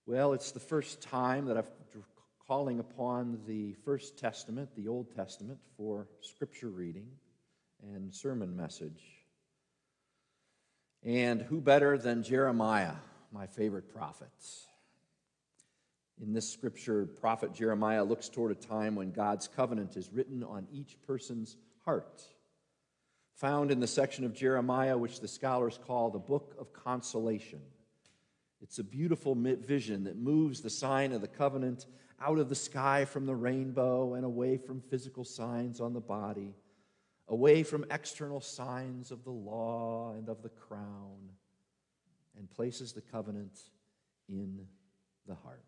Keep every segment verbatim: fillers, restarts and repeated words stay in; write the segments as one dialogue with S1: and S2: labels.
S1: Well, it's the first time that I'm calling upon the First Testament, the Old Testament, for scripture reading and sermon message. And who better than Jeremiah, my favorite prophet? In this scripture, prophet Jeremiah looks toward a time when God's covenant is written on each person's heart. Found in the section of Jeremiah which the scholars call the Book of Consolation. It's a beautiful vision that moves the sign of the covenant out of the sky from the rainbow and away from physical signs on the body, away from external signs of the law and of the crown, and places the covenant in the heart.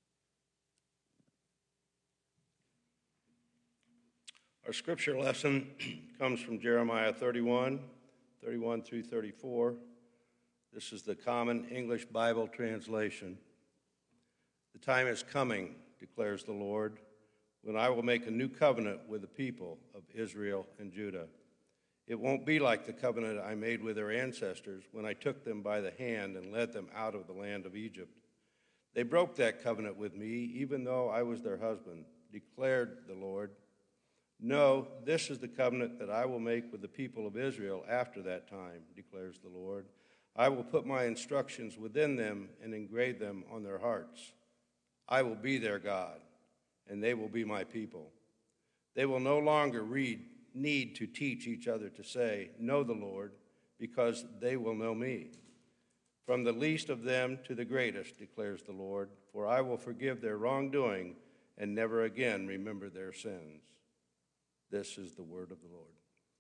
S2: Our scripture lesson comes from Jeremiah thirty-one, thirty-one through thirty-four. This is the Common English Bible translation. The time is coming, declares the Lord, when I will make a new covenant with the people of Israel and Judah. It won't be like the covenant I made with their ancestors when I took them by the hand and led them out of the land of Egypt. They broke that covenant with me, even though I was their husband, declared the Lord. No, this is the covenant that I will make with the people of Israel after that time, declares the Lord. I will put my instructions within them and engrave them on their hearts. I will be their God, and they will be my people. They will no longer read, need to teach each other to say, know the Lord, because they will know me. From the least of them to the greatest, declares the Lord, for I will forgive their wrongdoing and never again remember their sins. This is the word of the Lord.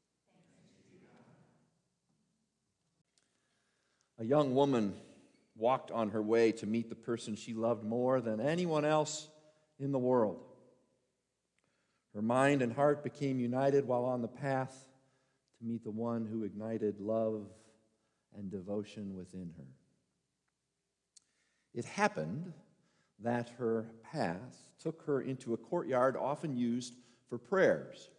S1: A young woman walked on her way to meet the person she loved more than anyone else in the world. Her mind and heart became united while on the path to meet the one who ignited love and devotion within her. It happened that her path took her into a courtyard often used for prayers.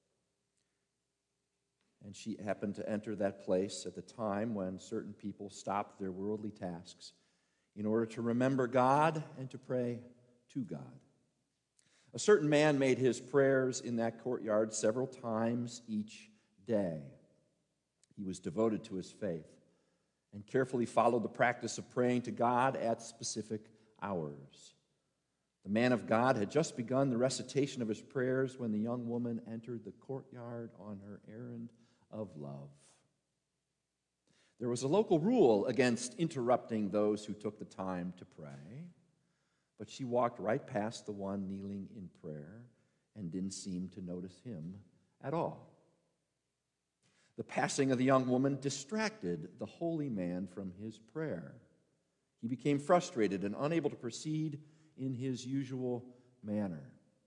S1: And she happened to enter that place at the time when certain people stopped their worldly tasks in order to remember God and to pray to God. A certain man made his prayers in that courtyard several times each day. He was devoted to his faith and carefully followed the practice of praying to God at specific hours. The man of God had just begun the recitation of his prayers when the young woman entered the courtyard on her errand of love. There was a local rule against interrupting those who took the time to pray, but she walked right past the one kneeling in prayer and didn't seem to notice him at all. The passing of the young woman distracted the holy man from his prayer. He became frustrated and unable to proceed in his usual manner.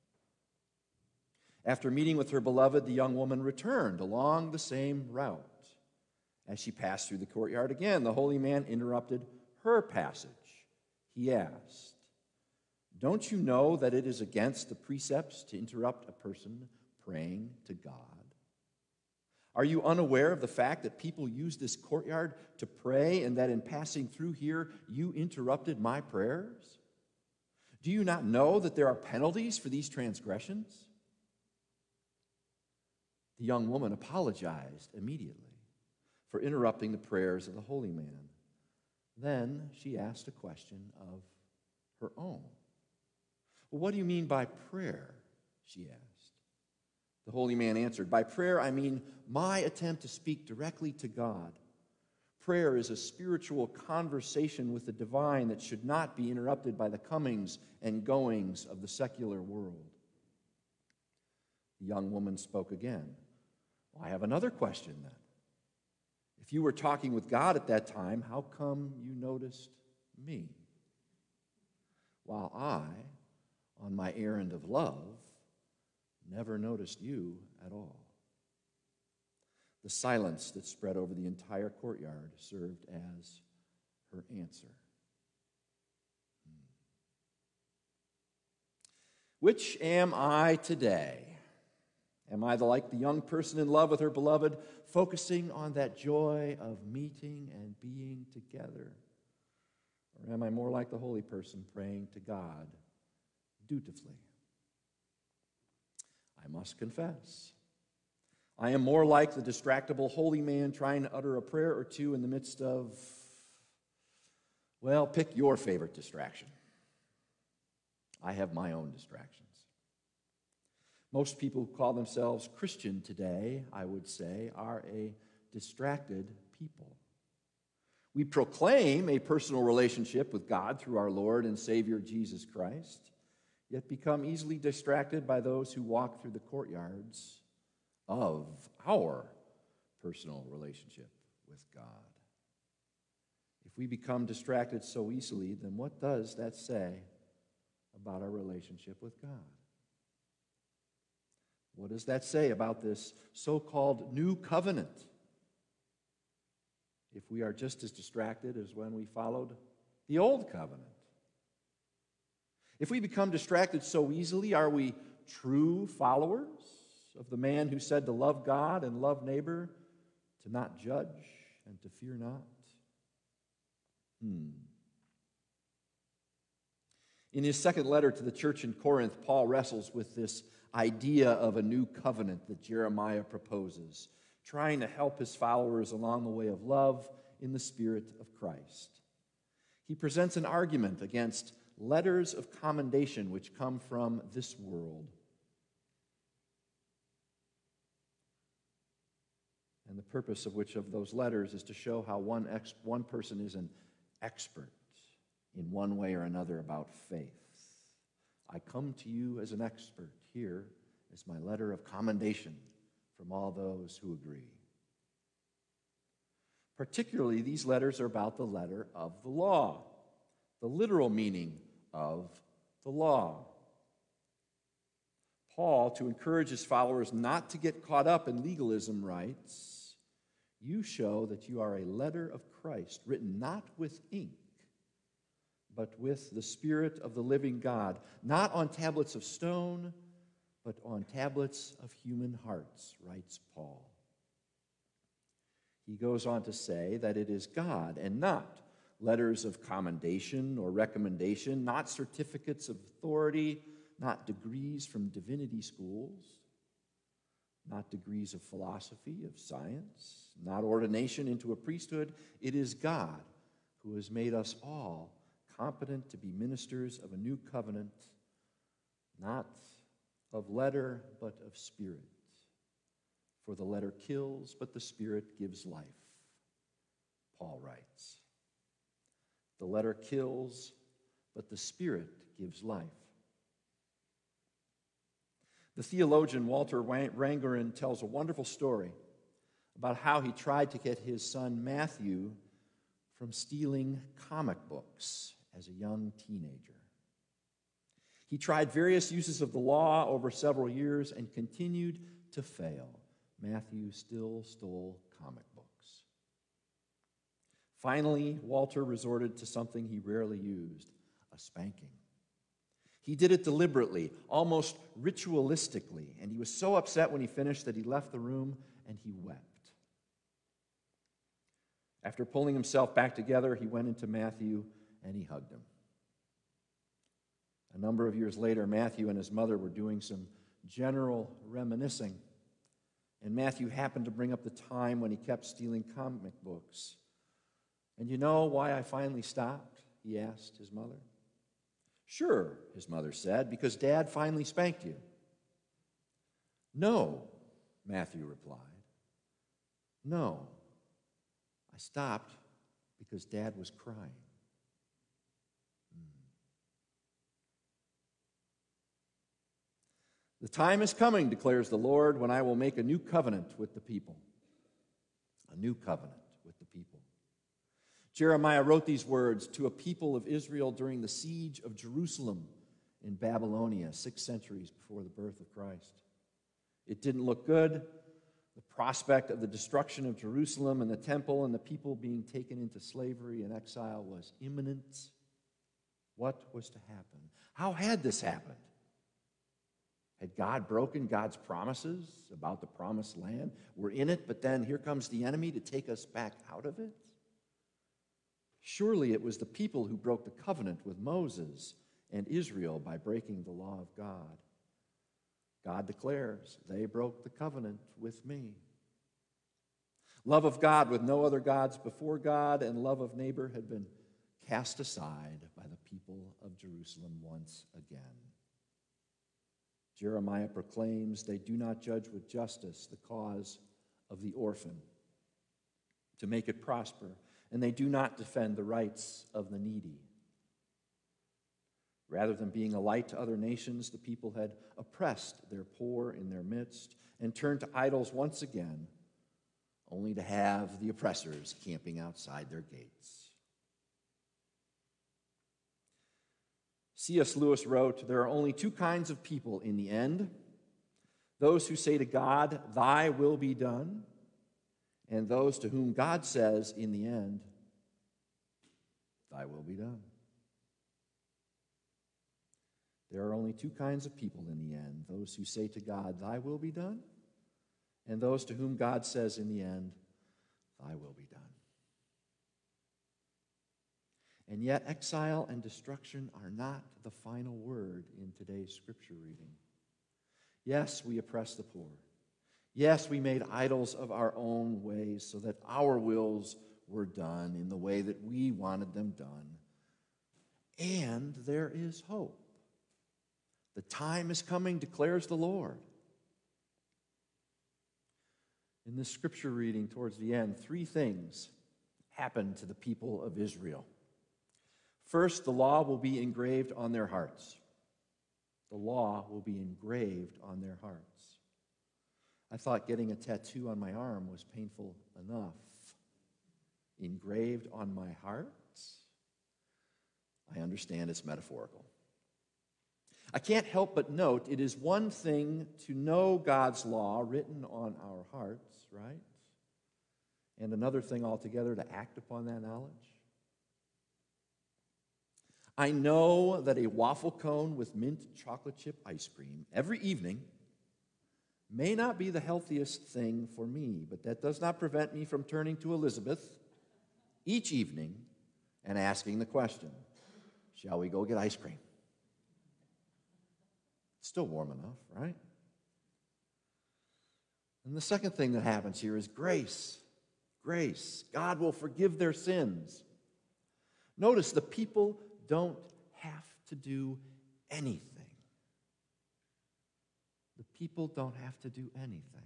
S1: After meeting with her beloved, the young woman returned along the same route. As she passed through the courtyard again, the holy man interrupted her passage. He asked, "Don't you know that it is against the precepts to interrupt a person praying to God? Are you unaware of the fact that people use this courtyard to pray and that in passing through here, you interrupted my prayers? Do you not know that there are penalties for these transgressions?" The young woman apologized immediately for interrupting the prayers of the holy man. Then she asked a question of her own. "Well, what do you mean by prayer?" she asked. The holy man answered, "By prayer I mean my attempt to speak directly to God. Prayer is a spiritual conversation with the divine that should not be interrupted by the comings and goings of the secular world." The young woman spoke again. "Well, I have another question then. If you were talking with God at that time, how come you noticed me, while I, on my errand of love, never noticed you at all?" The silence that spread over the entire courtyard served as her answer. Hmm. Which am I today? Am I the, like the young person in love with her beloved, focusing on that joy of meeting and being together? Or am I more like the holy person praying to God dutifully? I must confess, I am more like the distractible holy man trying to utter a prayer or two in the midst of, well, pick your favorite distraction. I have my own distractions. Most people who call themselves Christian today, I would say, are a distracted people. We proclaim a personal relationship with God through our Lord and Savior Jesus Christ, yet become easily distracted by those who walk through the courtyards of our personal relationship with God. If we become distracted so easily, then what does that say about our relationship with God? What does that say about this so-called new covenant? If we are just as distracted as when we followed the old covenant. If we become distracted so easily, are we true followers of the man who said to love God and love neighbor, to not judge and to fear not? Hmm. In his second letter to the church in Corinth, Paul wrestles with this idea of a new covenant that Jeremiah proposes, trying to help his followers along the way of love in the Spirit of Christ. He presents an argument against letters of commendation which come from this world. And the purpose of which of those letters is to show how one, ex- one person is an expert in one way or another about faith. I come to you as an expert. Here is my letter of commendation from all those who agree. Particularly, these letters are about the letter of the law, the literal meaning of the law. Paul, to encourage his followers not to get caught up in legalism, writes, "You show that you are a letter of Christ, written not with ink, but with the Spirit of the living God, not on tablets of stone, but on tablets of human hearts," writes Paul. He goes on to say that it is God and not letters of commendation or recommendation, not certificates of authority, not degrees from divinity schools, not degrees of philosophy, of science, not ordination into a priesthood. It is God who has made us all competent to be ministers of a new covenant, not of letter, but of spirit. For the letter kills, but the Spirit gives life, Paul writes. The letter kills, but the Spirit gives life. The theologian Walter Wangerin tells a wonderful story about how he tried to get his son Matthew from stealing comic books as a young teenager. He tried various uses of the law over several years and continued to fail. Matthew still stole comic books. Finally, Walter resorted to something he rarely used, a spanking. He did it deliberately, almost ritualistically, and he was so upset when he finished that he left the room and he wept. After pulling himself back together, he went into Matthew and he hugged him. A number of years later, Matthew and his mother were doing some general reminiscing, and Matthew happened to bring up the time when he kept stealing comic books. "And you know why I finally stopped?" he asked his mother. "Sure," his mother said, "because Dad finally spanked you." "No," Matthew replied. "No, I stopped because Dad was crying." "The time is coming," declares the Lord, "when I will make a new covenant with the people." A new covenant with the people. Jeremiah wrote these words to a people of Israel during the siege of Jerusalem in Babylonia, six centuries before the birth of Christ. It didn't look good. The prospect of the destruction of Jerusalem and the temple and the people being taken into slavery and exile was imminent. What was to happen? How had this happened? Had God broken God's promises about the promised land? We're in it, but then here comes the enemy to take us back out of it? Surely it was the people who broke the covenant with Moses and Israel by breaking the law of God. God declares, they broke the covenant with me. Love of God with no other gods before God and love of neighbor had been cast aside by the people of Jerusalem once again. Jeremiah proclaims they do not judge with justice the cause of the orphan to make it prosper, and they do not defend the rights of the needy. Rather than being a light to other nations, the people had oppressed their poor in their midst and turned to idols once again, only to have the oppressors camping outside their gates. C S Lewis wrote, there are only two kinds of people in the end: those who say to God, thy will be done, and those to whom God says in the end, thy will be done. There are only two kinds of people in the end: those who say to God, thy will be done, and those to whom God says in the end, thy will be done. And yet exile and destruction are not the final word in today's scripture reading. Yes, we oppress the poor. Yes, we made idols of our own ways so that our wills were done in the way that we wanted them done. And there is hope. The time is coming, declares the Lord. In this scripture reading towards the end, three things happened to the people of Israel. First, the law will be engraved on their hearts. The law will be engraved on their hearts. I thought getting a tattoo on my arm was painful enough. Engraved on my heart? I understand it's metaphorical. I can't help but note it is one thing to know God's law written on our hearts, right? And another thing altogether to act upon that knowledge. I know that a waffle cone with mint chocolate chip ice cream every evening may not be the healthiest thing for me, but that does not prevent me from turning to Elizabeth each evening and asking the question, shall we go get ice cream? It's still warm enough, right? And the second thing that happens here is grace. Grace. God will forgive their sins. Notice the people don't have to do anything. The people don't have to do anything.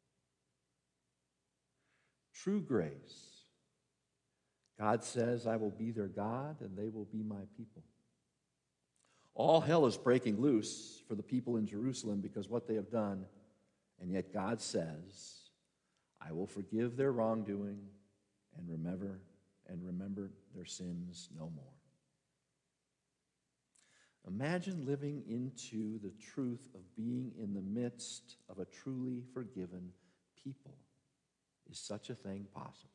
S1: True grace. God says, I will be their God and they will be my people. All hell is breaking loose for the people in Jerusalem because what they have done, and yet God says, I will forgive their wrongdoing and remember and remember their sins no more. Imagine living into the truth of being in the midst of a truly forgiven people. Is such a thing possible?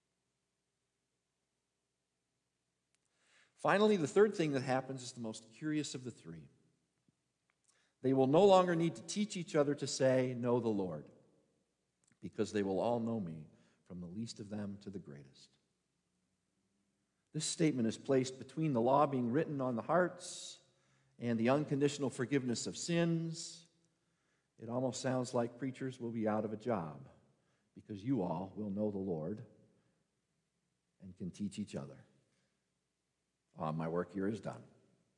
S1: Finally, the third thing that happens is the most curious of the three. They will no longer need to teach each other to say, know the Lord, because they will all know me, from the least of them to the greatest. This statement is placed between the law being written on the hearts and the unconditional forgiveness of sins. It almost sounds like preachers will be out of a job because you all will know the Lord and can teach each other. Uh, my work here is done.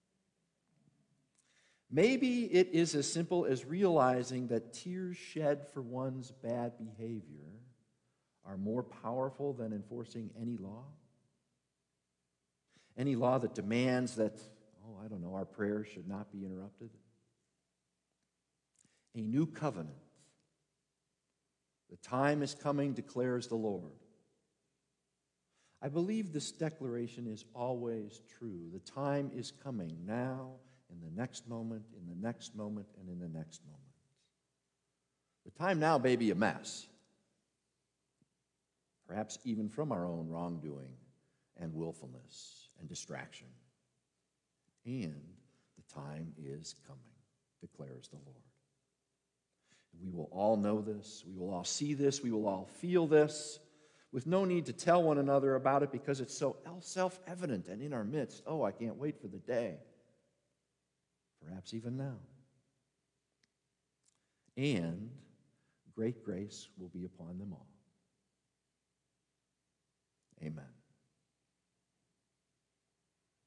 S1: Maybe it is as simple as realizing that tears shed for one's bad behavior are more powerful than enforcing any law. Any law that demands that, oh, I don't know, our prayers should not be interrupted. A new covenant. The time is coming, declares the Lord. I believe this declaration is always true. The time is coming now, in the next moment, in the next moment, and in the next moment. The time now may be a mess, perhaps even from our own wrongdoing and willfulness and distraction. And the time is coming, declares the Lord. We will all know this. We will all see this. We will all feel this. with no need to tell one another about it because it's so self-evident and in our midst. Oh, I can't wait for the day. Perhaps even now. And great grace will be upon them all. Amen.